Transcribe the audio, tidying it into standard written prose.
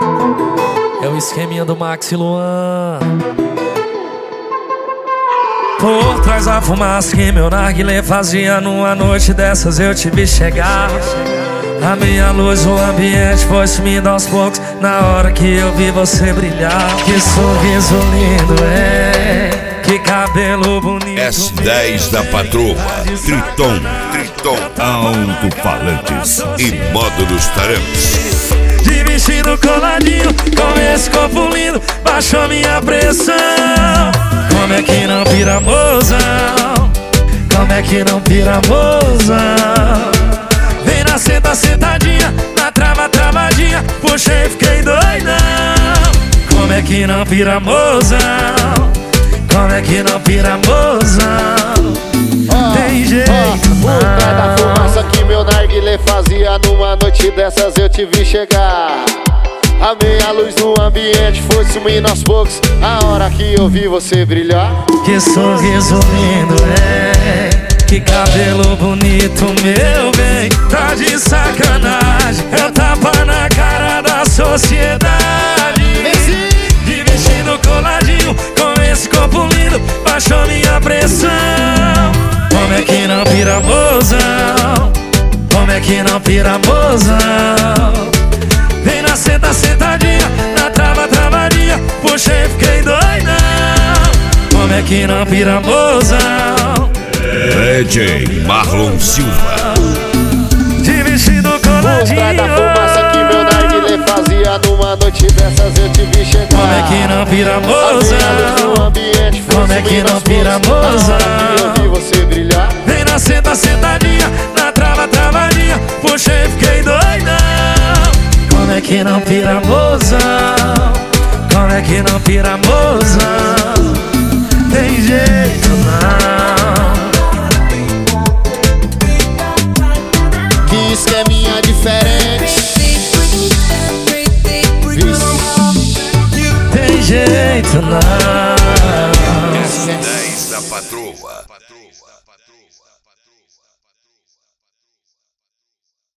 É o esqueminha do Max e Luan. Por trás da fumaça que meu narguilé fazia, numa noite dessas eu te vi chegar. A minha luz, o ambiente foi sumindo aos poucos, na hora que eu vi você brilhar. Que sorriso lindo, que cabelo bonito. S10 da Patroa, Triton, alto-falantes e módulos Taramps. De vestido coladinho, com esse corpo lindo, baixou minha pressão. Como é que não pira, mozão? Como é que não pira, mozão? Vem na senta, sentadinha, na trava, travadinha, puxei, fiquei doidão. Como é que não pira, mozão? Como é que não pira, mozão? Tem jeito não. Da fumaça que meu narguilé fazia, numa noite dessas eu te vi chegar. A meia luz no ambiente foi sumindo aos poucos, a hora que eu vi você brilhar. Que sorriso lindo, que cabelo bonito, meu bem. Tá de sacanagem, é tapa na cara da sociedade. De vestido coladinho, com esse corpo lindo, baixou minha pressão. Como é que não pira, mozão? Como é que não pira, mozão? Vem na senta, sentadinha, na trava, travadinha, puxei, fiquei doidão. Como é que não pira, mozão? DJ Marlon Silva. De vestido coladinho. Por trás da fumaça que meu narguilé fazia, numa noite dessas eu te vi chegar. Como é que não pira, mozão? Como é que não pira, mozão? Eu vi você brilhar. Vem na senta, sentadinha, na trava, travadinha, puxei, fiquei doidão. Como é que não pira, mozão? Como é que não pira, mozão? Tem jeito não. Que esqueminha diferente. Tem jeito não. S10 da Patroa.